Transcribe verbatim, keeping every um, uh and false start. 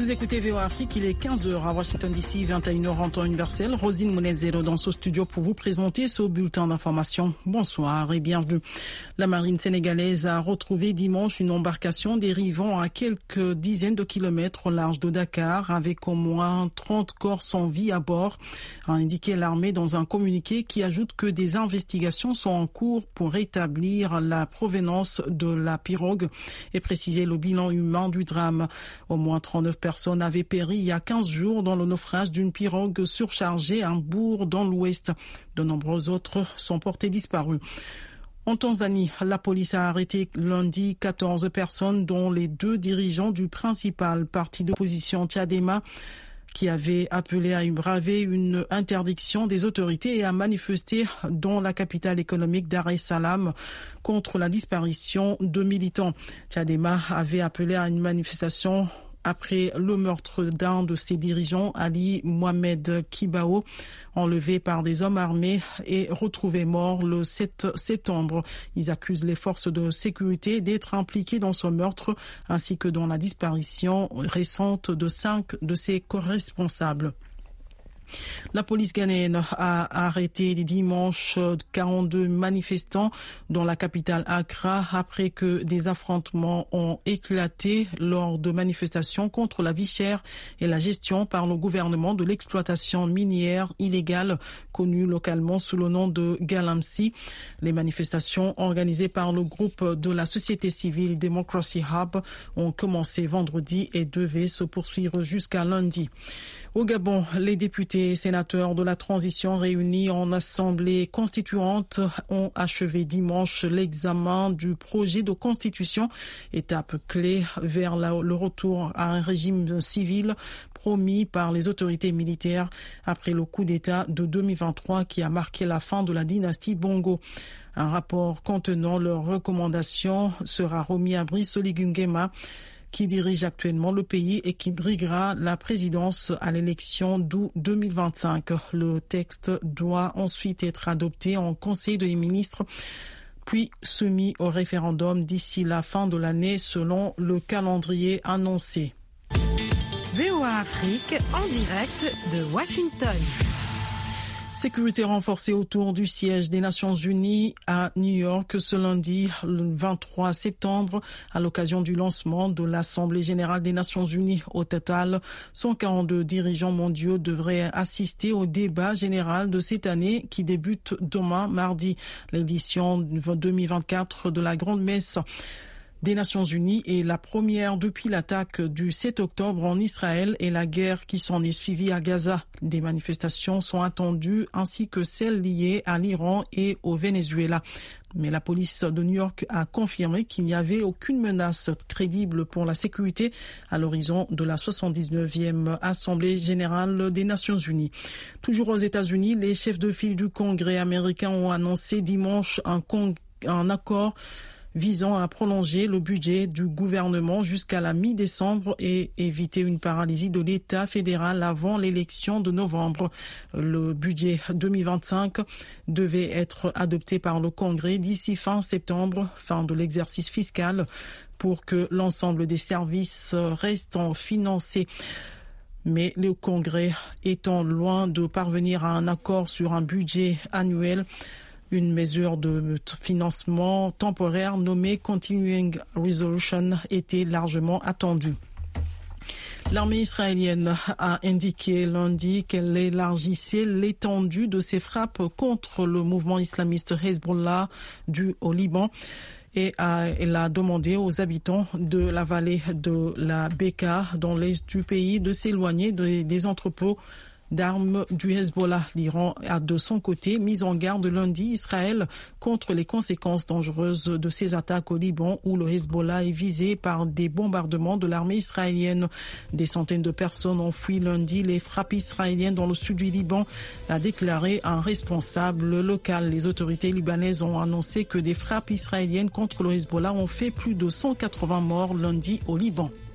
Vous écoutez V O A Afrique, il est quinze heures à Washington D C, vingt et une heures en temps universel. Rosine Mounezero dans ce studio pour vous présenter ce bulletin d'information. Bonsoir et bienvenue. La marine sénégalaise a retrouvé dimanche une embarcation dérivant à quelques dizaines de kilomètres au large de Dakar avec au moins trente corps sans vie à bord, a indiqué l'armée dans un communiqué qui ajoute que des investigations sont en cours pour établir la provenance de la pirogue et préciser le bilan humain du drame. Au moins trente-neuf personnes avaient péri il y a quinze jours dans le naufrage d'une pirogue surchargée à un bourg dans l'ouest. De nombreux autres sont portés disparus. En Tanzanie, la police a arrêté lundi quatorze personnes, dont les deux dirigeants du principal parti d'opposition Chadema, qui avait appelé à braver une interdiction des autorités et à manifester dans la capitale économique Dar es Salaam contre la disparition de militants. Chadema avait appelé à une manifestation après le meurtre d'un de ses dirigeants, Ali Mohamed Kibao, enlevé par des hommes armés et retrouvé mort le sept septembre. Ils accusent les forces de sécurité d'être impliquées dans ce meurtre ainsi que dans la disparition récente de cinq de ses co-responsables. La police ghanéenne a arrêté dimanche quarante-deux manifestants dans la capitale Accra après que des affrontements ont éclaté lors de manifestations contre la vie chère et la gestion par le gouvernement de l'exploitation minière illégale connue localement sous le nom de Galamsey. Les manifestations organisées par le groupe de la société civile Democracy Hub ont commencé vendredi et devaient se poursuivre jusqu'à lundi. Au Gabon, les députés et sénateurs de la transition réunis en assemblée constituante ont achevé dimanche l'examen du projet de constitution, étape clé vers la, le retour à un régime civil promis par les autorités militaires après le coup d'État de deux mille vingt-trois qui a marqué la fin de la dynastie Bongo. Un rapport contenant leurs recommandations sera remis à Brice Oligui Nguema, qui dirige actuellement le pays et qui briguera la présidence à l'élection d'août deux mille vingt-cinq. Le texte doit ensuite être adopté en Conseil des ministres, puis soumis au référendum d'ici la fin de l'année selon le calendrier annoncé. V O A Afrique en direct de Washington. Sécurité renforcée autour du siège des Nations Unies à New York ce lundi, le vingt-trois septembre, à l'occasion du lancement de l'Assemblée générale des Nations Unies. Au total, cent quarante-deux dirigeants mondiaux devraient assister au débat général de cette année qui débute demain, mardi, l'édition deux mille vingt-quatre de la Grande Messe des Nations Unies est la première depuis l'attaque du sept octobre en Israël et la guerre qui s'en est suivie à Gaza. Des manifestations sont attendues ainsi que celles liées à l'Iran et au Venezuela. Mais la police de New York a confirmé qu'il n'y avait aucune menace crédible pour la sécurité à l'horizon de la soixante-dix-neuvième Assemblée générale des Nations Unies. Toujours aux États-Unis, les chefs de file du Congrès américain ont annoncé dimanche un, con- un accord visant à prolonger le budget du gouvernement jusqu'à la mi-décembre et éviter une paralysie de l'État fédéral avant l'élection de novembre. Le budget deux mille vingt-cinq devait être adopté par le Congrès d'ici fin septembre, fin de l'exercice fiscal, pour que l'ensemble des services restent financés. Mais le Congrès étant loin de parvenir à un accord sur un budget annuel, une mesure de financement temporaire nommée Continuing Resolution était largement attendue. L'armée israélienne a indiqué lundi qu'elle élargissait l'étendue de ses frappes contre le mouvement islamiste Hezbollah du au Liban. Et a, elle a demandé aux habitants de la vallée de la Beka, dans l'est du pays, de s'éloigner de, des entrepôts d'armes du Hezbollah. L'Iran a de son côté mis en garde lundi Israël contre les conséquences dangereuses de ces attaques au Liban où le Hezbollah est visé par des bombardements de l'armée israélienne. Des centaines de personnes ont fui lundi les frappes israéliennes dans le sud du Liban, a déclaré un responsable local. Les autorités libanaises ont annoncé que des frappes israéliennes contre le Hezbollah ont fait plus de cent quatre-vingts morts lundi au Liban.